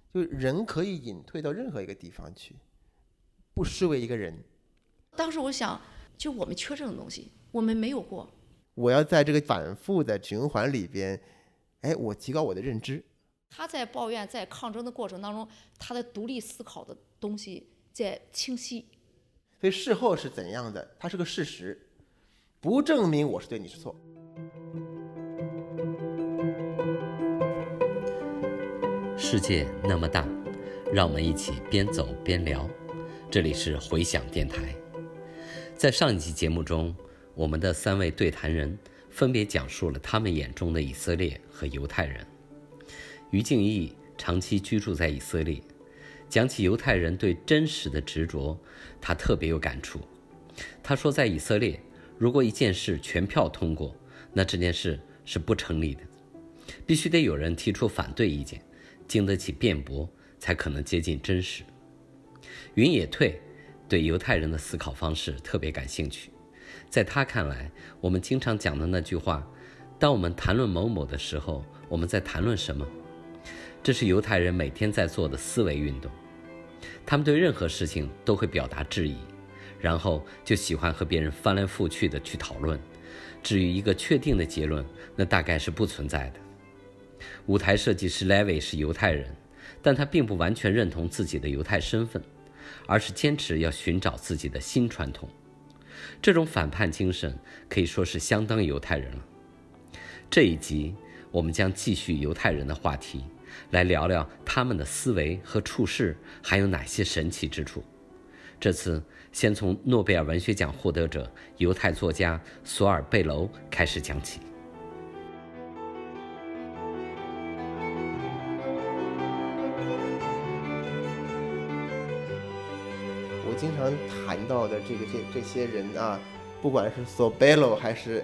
就人可以隐退到任何一个地方去，不失为一个人。 当时我想，就我们缺这种东西，我们没有过。 我要在这个反复的循环里边，我提高我的认知。 他在抱怨，在抗争的过程当中，他的独立思考的东西在清晰。 所以事后是怎样的，它是个事实，不证明我是对你是错。 世界那么大，让我们一起边走边聊。这里是回响电台。在上一期节目中，我们的3位对谈人分别讲述了他们眼中的以色列和犹太人。于静义长期居住在以色列，讲起犹太人对真实的执着，他特别有感触。他说，在以色列，如果一件事全票通过，那这件事是不成立的，必须得有人提出反对意见，经得起辩驳，才可能接近真实。云野退对犹太人的思考方式特别感兴趣。在他看来，我们经常讲的那句话，当我们谈论某某的时候，我们在谈论什么？这是犹太人每天在做的思维运动。他们对任何事情都会表达质疑，然后就喜欢和别人翻来覆去的去讨论。至于一个确定的结论，那大概是不存在的。舞台设计师 Levy 是犹太人，但他并不完全认同自己的犹太身份，而是坚持要寻找自己的新传统。这种反叛精神可以说是相当犹太人了。这一集我们将继续犹太人的话题，来聊聊他们的思维和处事还有哪些神奇之处。这次先从诺贝尔文学奖获得者犹太作家索尔贝楼开始讲起。 我经常谈到的这些人啊，不管是索贝楼还是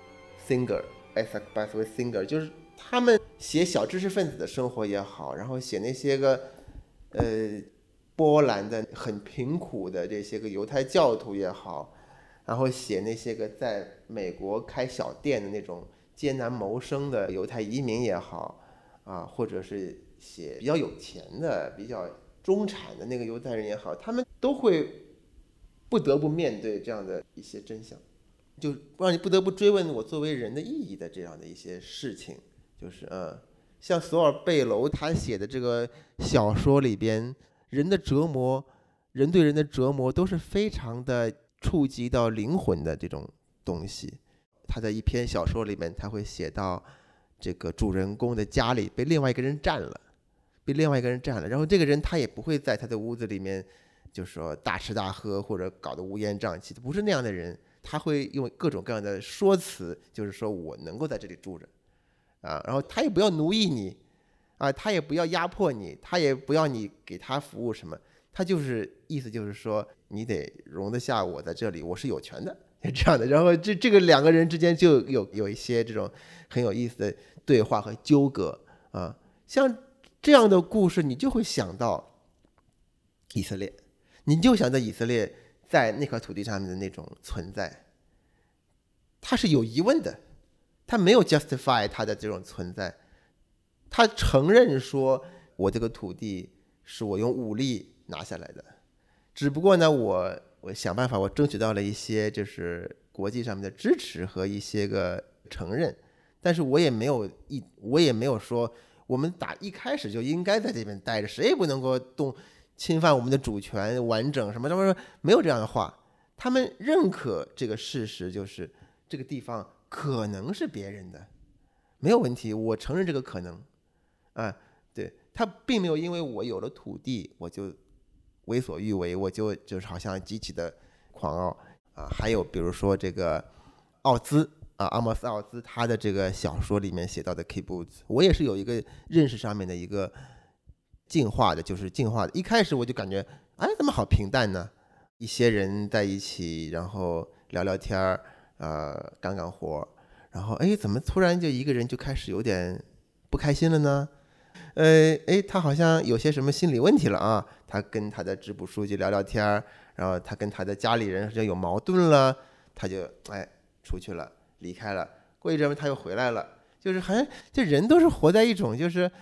Isaac Bashevis Singer， 就是他们写小知识分子的生活也好，然后写那些个波兰的很贫苦的这些个犹太教徒也好，然后写那些个在美国开小店的那种艰难谋生的犹太移民也好啊，或者是写比较有钱的比较中产的那个犹太人也好，他们都会不得不面对这样的一些真相，就让你不得不追问我作为人的意义的这样的一些事情。就是像索尔贝楼他写的这个小说里边，人的折磨，人对人的折磨都是非常的触及到灵魂的这种东西。他在一篇小说里面，他会写到这个主人公的家里被另外一个人占了，然后这个人他也不会在他的屋子里面就是说大吃大喝或者搞得乌烟瘴气，不是那样的人，他会用各种各样的说辞，就是说我能够在这里住着啊，然后他也不要奴役你啊，他也不要压迫你，他也不要你给他服务什么，他就是意思就是说你得容得下我在这里，我是有权的这样的。然后这个两个人之间就有一些这种很有意思的对话和纠葛啊，像这样的故事，你就会想到以色列，你就想到以色列在那块土地上面的那种存在，他是有疑问的，他没有 justify 他的这种存在，他承认说我这个土地是我用武力拿下来的，只不过呢我想办法，我争取到了一些就是国际上面的支持和一些个承认，但是我也没有说我们一开始就应该在这边待着，谁也不能够侵犯我们的主权完整什么什么，没有这样的话。他们认可这个事实，就是这个地方可能是别人的，没有问题，我承认这个可能啊。对，他并没有因为我有了土地我就为所欲为，我就是好像极其的狂傲啊。还有比如说这个奥兹啊，阿莫斯奥兹他的这个小说里面写到的 kibbutz， 我也是有一个认识上面的一个进化的。一开始我就感觉怎么好平淡呢，一些人在一起然后聊聊天干干活，然后怎么突然就一个人就开始有点不开心了呢？他好像有些什么心理问题了啊，他跟他的支部书记聊聊天，然后他跟他的家里人好像有矛盾了，他就出去了，离开了，过一阵他又回来了，就是好像这人都是活在一种就是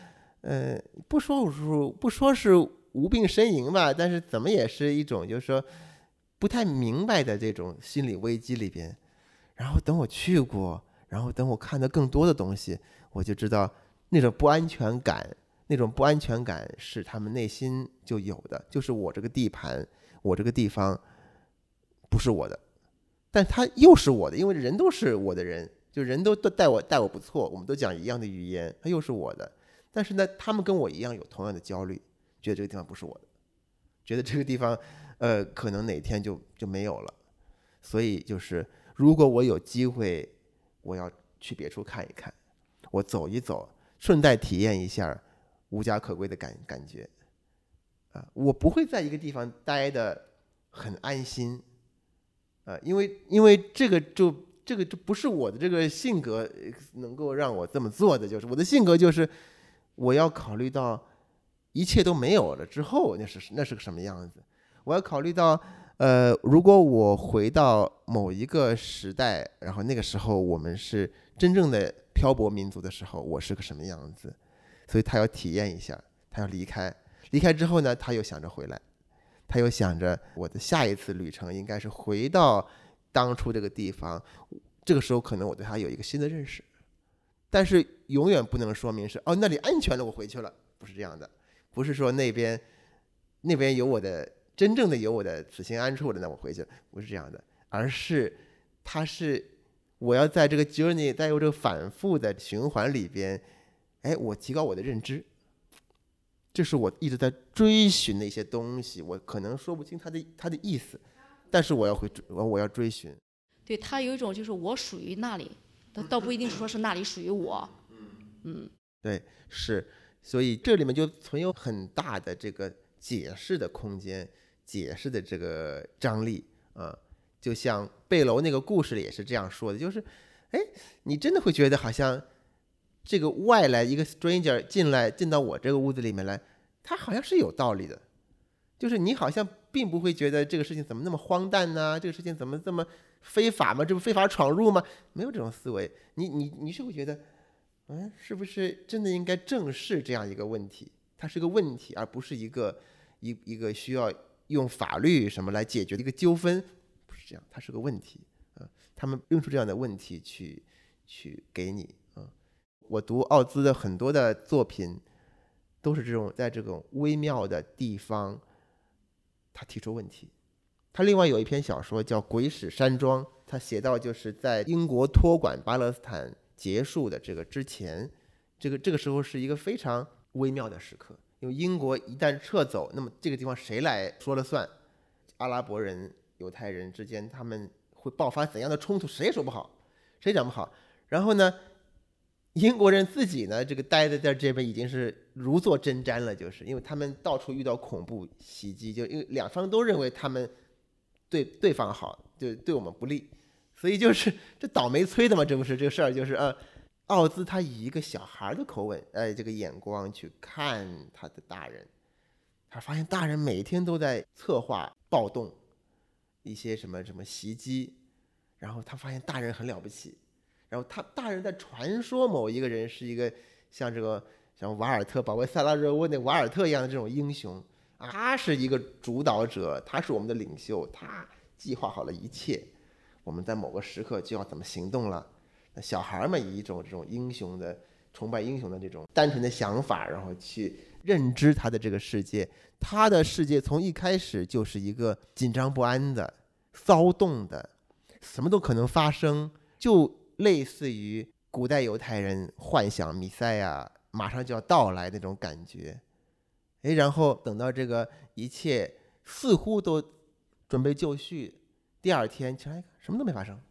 不说是无病呻吟吧，但是怎么也是一种就是说不太明白的这种心理危机里边。然后等我去过，然后等我看到更多的东西，我就知道那种不安全感，是他们内心就有的，就是我这个地盘，我这个地方不是我的，但它又是我的，因为人都是我的人，就人都待我不错，我们都讲一样的语言，它又是我的。但是呢，他们跟我一样有同样的焦虑，觉得这个地方不是我的，觉得这个地方可能哪天就没有了。所以就是如果我有机会，我要去别处看一看，我走一走，顺带体验一下无家可归的感觉啊！我不会在一个地方待得很安心啊，因为这个就不是我的这个性格能够让我这么做的，就是我的性格就是我要考虑到一切都没有了之后那是个什么样子，我要考虑到如果我回到某一个时代，然后那个时候我们是真正的漂泊民族的时候，我是个什么样子。所以他要体验一下，他要离开之后呢，他又想着回来，他又想着我的下一次旅程应该是回到当初这个地方，这个时候可能我对他有一个新的认识。但是永远不能说明是那里安全了我回去了，不是这样的，不是说那边有我的真正的有我的此心安处了，那我回去了，不是这样的，而是我要在这个 journey 在这个反复的循环里边，我提高我的认知，这是我一直在追寻的一些东西，我可能说不清它的意思，但是我要追寻。 对，他有一种就是我属于那里，倒不一定是说是那里属于我。 对，是，所以这里面就存有很大的这个解释的空间，解释的这个张力啊。就像贝楼那个故事里也是这样说的，就是你真的会觉得好像这个外来一个 stranger 进到我这个屋子里面来，他好像是有道理的，就是你好像并不会觉得这个事情怎么那么荒诞呢？这个事情怎么这么非法吗？这不非法闯入吗？没有这种思维，你是会觉得，是不是真的应该正视这样一个问题？它是个问题，而不是一个需要用法律什么来解决的一个纠纷，不是这样，它是个问题啊。他们用出这样的问题去给你啊。我读奥兹的很多的作品，都是这种在这种微妙的地方，他提出问题。他另外有一篇小说叫《鬼使山庄》，他写到就是在英国托管巴勒斯坦结束的这个之前，这个时候是一个非常微妙的时刻，因为英国一旦撤走，那么这个地方谁来说了算？阿拉伯人、犹太人之间他们会爆发怎样的冲突，谁也说不好，谁讲不好。然后呢，英国人自己呢，这个待在这边已经是如坐针毡了，就是因为他们到处遇到恐怖袭击，就因为两方都认为他们对对方好，就对我们不利，所以就是这倒霉催的嘛，这不是这个事儿，就是奥兹他以一个小孩的口吻，这个眼光去看他的大人，他发现大人每天都在策划暴动，一些什么袭击，然后他发现大人很了不起，然后大人在传说某一个人是一个像瓦尔特保卫萨拉热窝那瓦尔特一样的这种英雄，他是一个主导者，他是我们的领袖，他计划好了一切，我们在某个时刻就要怎么行动了。那小孩们以一种这种英雄的崇拜英雄的这种单纯的想法，然后去认知他的这个世界，他的世界从一开始就是一个紧张不安的、骚动的，什么都可能发生，就类似于古代犹太人幻想弥赛亚马上就要到来那种感觉。然后等到这个一切似乎都准备就绪，第二天起来什么都没发生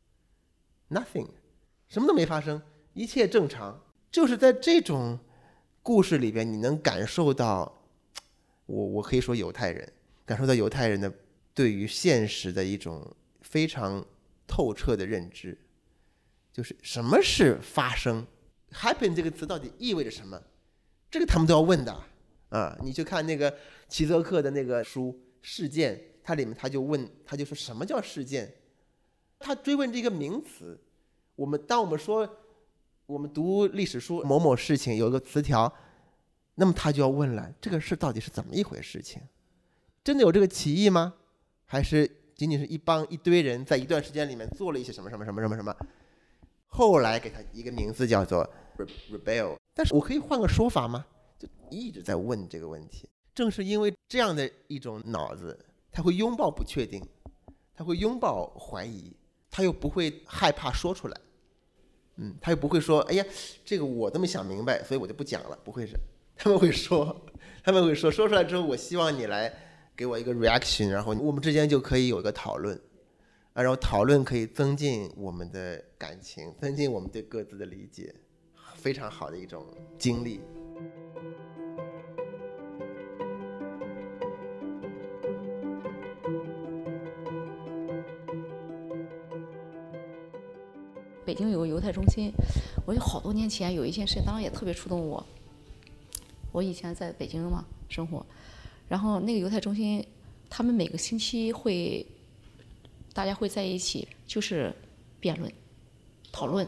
，nothing， 什么都没发生，一切正常。就是在这种故事里边，你能感受到，我可以说犹太人感受到犹太人的对于现实的一种非常透彻的认知，就是什么是发生 ，happen 这个词到底意味着什么？这个他们都要问的啊！你去看那个齐泽克的那个书《事件》，它里面他就说什么叫事件？他追问这个名词。当我们说我们读历史书某某事情有一个词条， 那么他就要问了，这个事到底是怎么一回事情？真的有这个起义吗？还是仅仅是一堆人在一段时间里面做了一些什么什么什么什么什么，后来给他一个名字叫做 rebel。但是我可以换个说法吗？就一直在问这个问题。正是因为这样的一种脑子，他会拥抱不确定，他会拥抱怀疑，他又不会害怕说出来。他又不会说，哎呀，这个我这么想明白，所以我就不讲了，不会是。他们会说出来之后，我希望你来给我一个 reaction， 然后我们之间就可以有一个讨论，然后讨论可以增进我们的感情，增进我们对各自的理解，非常好的一种经历。 北京有个犹太中心，我就好多年前有一件事，当然也特别触动我。我以前在北京嘛生活，然后那个犹太中心，他们每个星期大家会在一起，就是辩论、讨论，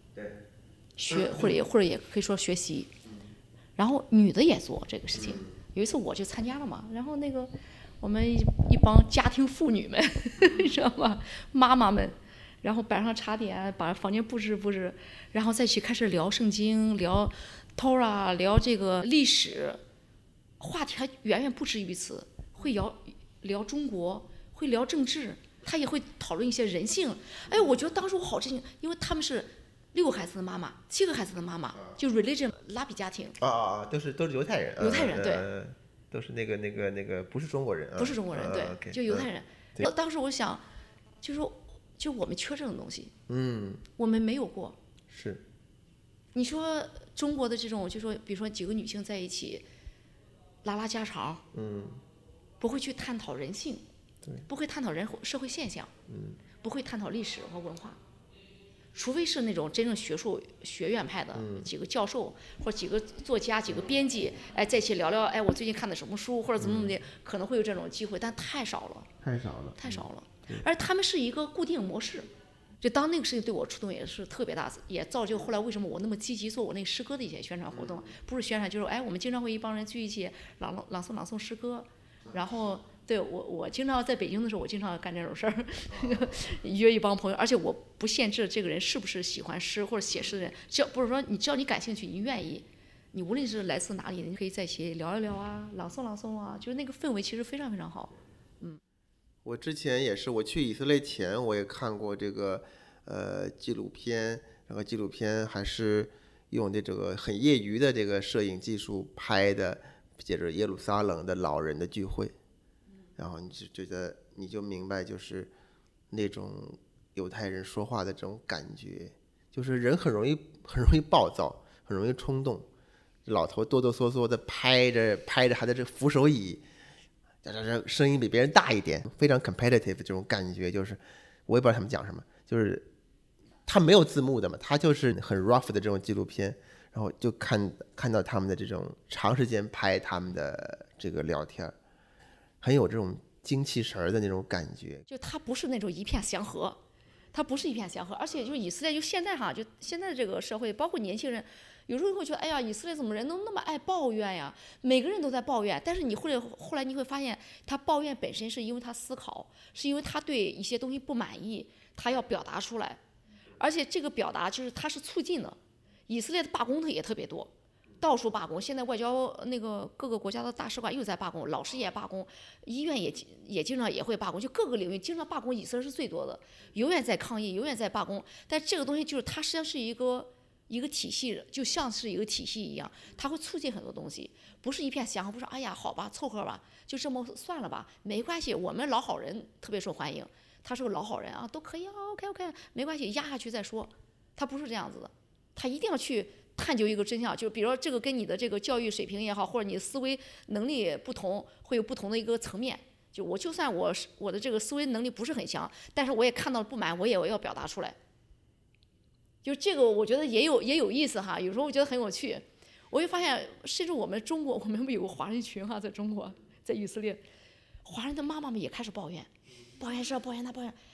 或者也可以说学习。然后女的也做这个事情。有一次我就参加了嘛，然后那个我们一帮家庭妇女们，你知道吗？妈妈们。然后摆上茶点，把房间布置，然后再去开始聊圣经，聊 Torah， 聊这个历史，话题还远远不止于此。会聊中国，会聊政治，他也会讨论一些人性。哎，我觉得当时我好震惊，因为他们是6个孩子的妈妈，7个孩子的妈妈，就 religion 拉比家庭。 都是犹太人。 犹太人对， 都是那个不是中国人。 不是中国人对，就犹太人。当时我想，就我们缺这种东西，我们没有过。 是， 你说中国的这种，就说比如说几个女性在一起拉家常，不会去探讨人性，不会探讨社会现象，不会探讨历史和文化，除非是那种真正学院派的几个教授或者几个作家、几个编辑，哎，在一起聊聊，哎，我最近看的什么书或者怎么的，可能会有这种机会，但太少了。太少了。而他们是一个固定模式，就当那个事情对我触动也是特别大，也造就后来为什么我那么积极做我那个诗歌的一些宣传活动，不是宣传，就是哎，我们经常会一帮人聚一起朗诵诗歌，然后对我经常在北京的时候，我经常干这种事儿，约一帮朋友，而且我不限制这个人是不是喜欢诗或者写诗的人，不是说只要你感兴趣，你愿意，你无论是来自哪里，你可以在一起聊一聊啊，朗诵啊，就是那个氛围其实非常非常好。 我之前也是，我去以色列前我也看过这个纪录片，然后纪录片还是用这个很业余的这个摄影技术拍的，接着耶路撒冷的老人的聚会，然后你就觉得你就明白，就是那种犹太人说话的这种感觉，就是人很容易暴躁，很容易冲动，老头哆哆嗦嗦的拍着他的这个扶手椅。声音比别人大一点，非常 competitive 这种感觉，就是我也不知道他们讲什么，就是他没有字幕的嘛，他就是很 rough 的这种纪录片，然后就看到他们的这种长时间拍他们的这个聊天，很有这种精气神的那种感觉。 就他不是那种一片祥和，而且就以色列就现在就现在这个社会，包括年轻人。有时候会觉得，哎呀，以色列怎么人都那么爱抱怨呀？每个人都在抱怨，但是后来你会发现，他抱怨本身是因为他思考，是因为他对一些东西不满意，他要表达出来，而且这个表达就是他是促进的。以色列的罢工的也特别多，到处罢工。现在外交那个各个国家的大使馆又在罢工，老师也罢工，医院也经常也会罢工，就各个领域经常罢工，以色列是最多的，永远在抗议，永远在罢工。但这个东西就是它实际上是一个体系，就像是一个体系一样，它会促进很多东西，不是一片祥和，不是哎呀好吧凑合吧，就这么算了吧，没关系，我们老好人特别受欢迎，他是个老好人啊，都可以啊 ，OK， 没关系，压下去再说，他不是这样子的，他一定要去探究一个真相，就比如说这个跟你的这个教育水平也好，或者你的思维能力不同，会有不同的一个层面。就算我的这个思维能力不是很强，但是我也看到不满，我也要表达出来。就这个我觉得也有意思哈，有时候我觉得很有趣。我会发现，甚至我们中国，我们有个华人群哈，在中国，在以色列，华人的妈妈们也开始抱怨这抱怨那抱怨，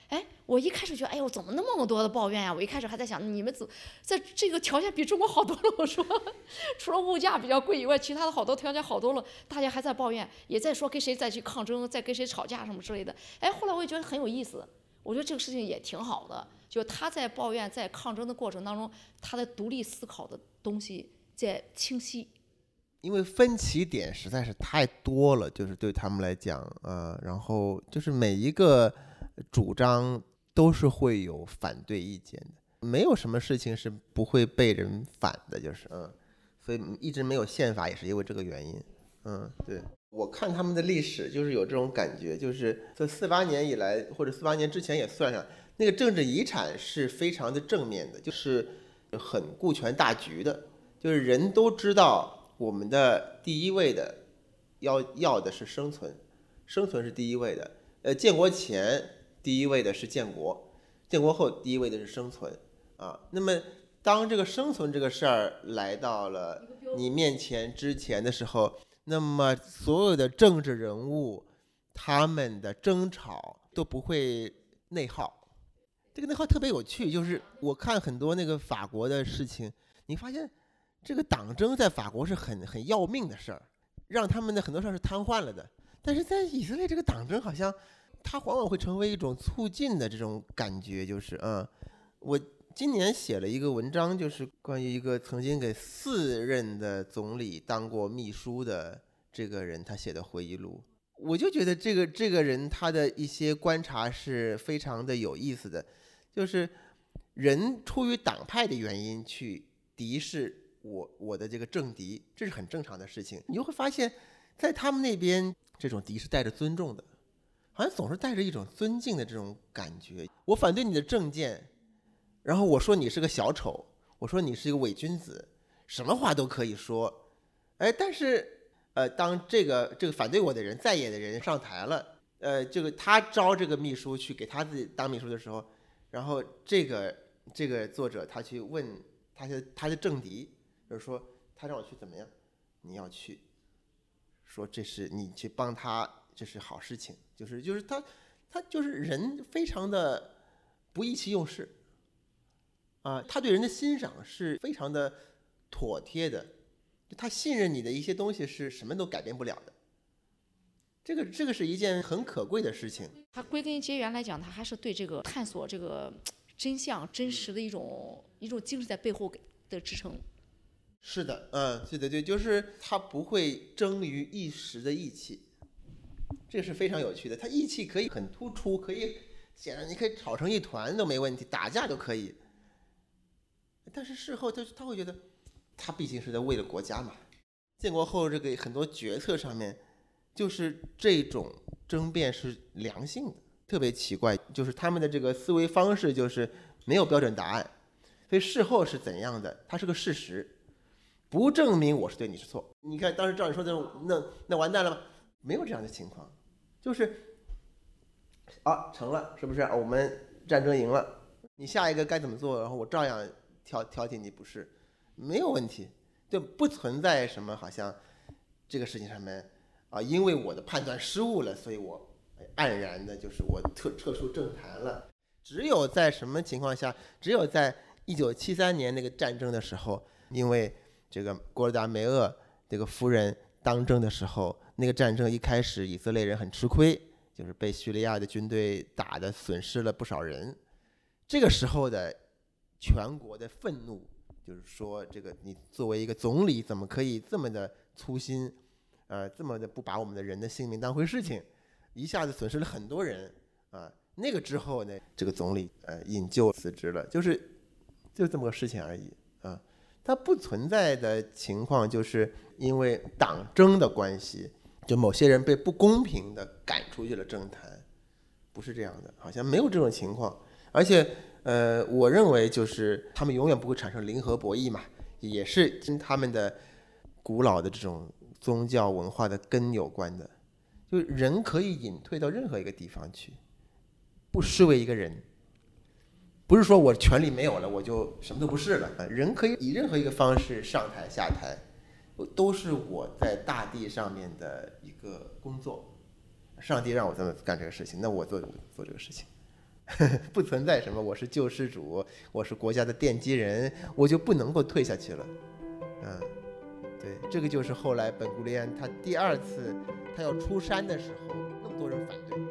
哎，我一开始觉得，哎呦，怎么那么多的抱怨呀？我一开始还在想，你们在这个条件比中国好多了。我说，除了物价比较贵以外，其他的好多条件好多了，大家还在抱怨，也在说跟谁再去抗争，再跟谁吵架什么之类的。哎，后来我也觉得很有意思，我觉得这个事情也挺好的，就他在抱怨、在抗争的过程当中，他的独立思考的东西在清晰。 因为分歧点实在是太多了，就是对他们来讲，然后就是每一个主张都是会有反对意见的，没有什么事情是不会被人反的，就是所以一直没有宪法也是因为这个原因。对，我看他们的历史就是有这种感觉，就是在48年以来或者48年之前也算上，那个政治遗产是非常的正面的，就是很顾全大局的，就是人都知道。我们的第一位的要的是生存，生存是第一位的。建国前第一位的是建国，建国后第一位的是生存啊。那么当这个生存这个事儿来到了你面前之前的时候，那么所有的政治人物他们的争吵都不会内耗。这个内耗特别有趣，就是我看很多那个法国的事情，你发现。这个党争在法国是很要命的事儿，让他们的很多事儿是瘫痪了的。但是在以色列，这个党争好像它往往会成为一种促进的这种感觉，就是我今年写了一个文章，就是关于一个曾经给4任的总理当过秘书的这个人他写的回忆录。我就觉得这个人他的一些观察是非常的有意思的，就是人出于党派的原因去敌视我的这个政敌，这是很正常的事情。你就会发现在他们那边这种敌是带着尊重的，好像总是带着一种尊敬的这种感觉。我反对你的政见，然后我说你是个小丑，我说你是一个伪君子，什么话都可以说。但是当这个反对我的人在野的人上台了，他招这个秘书去给他自己当秘书的时候，然后这个作者他去问他的政敌，就是说他让我去怎么样，你要去说这是你去帮他，这是好事情，就是他就是人非常的不意气用事啊，他对人的欣赏是非常的妥帖的，他信任你的一些东西是什么都改变不了的，这个是一件很可贵的事情。 他归根结源来讲，他还是对这个探索这个真相真实的一种精神在背后的支撑。 是的，是的，对，就是他不会争于一时的义气，这是非常有趣的。他义气可以很突出，可以显然你可以吵成一团都没问题，打架都可以。但是事后他会觉得，他毕竟是在为了国家嘛。建国后这个很多决策上面，就是这种争辩是良性的，特别奇怪，就是他们的这个思维方式就是没有标准答案，所以事后是怎样的，它是个事实。不证明我是对你是错。你看当时照你说的那完蛋了吗？没有这样的情况，就是成了，是不是？我们战争赢了，你下一个该怎么做，然后我照样挑剔你不是，没有问题，就不存在什么好像这个事情上面因为我的判断失误了，所以我黯然的就是我撤出政坛了。只有在什么情况下？只有在1973年那个战争的时候，因为这个郭尔达梅厄这个夫人当政的时候，那个战争一开始以色列人很吃亏，就是被叙利亚的军队打的损失了不少人。这个时候的全国的愤怒，就是说这个你作为一个总理怎么可以这么的粗心，这么的不把我们的人的性命当回事情，一下子损失了很多人那个之后呢，这个总理引咎辞职了，就是这么个事情而已它不存在的情况就是因为党争的关系，就某些人被不公平的赶出去了政坛，不是这样的，好像没有这种情况。而且我认为就是他们永远不会产生零和博弈嘛，也是跟他们的古老的这种宗教文化的根有关的，就人可以隐退到任何一个地方去，不失为一个人。不是说我权力没有了我就什么都不是了，人可以以任何一个方式上台下台，都是我在大地上面的一个工作，上帝让我这么干这个事情，那我做这个事情， 不存在什么我是救世主，我是国家的奠基人，我就不能够退下去了。对，这个就是后来本古利安他第二次他要出山的时候，那么多人反对。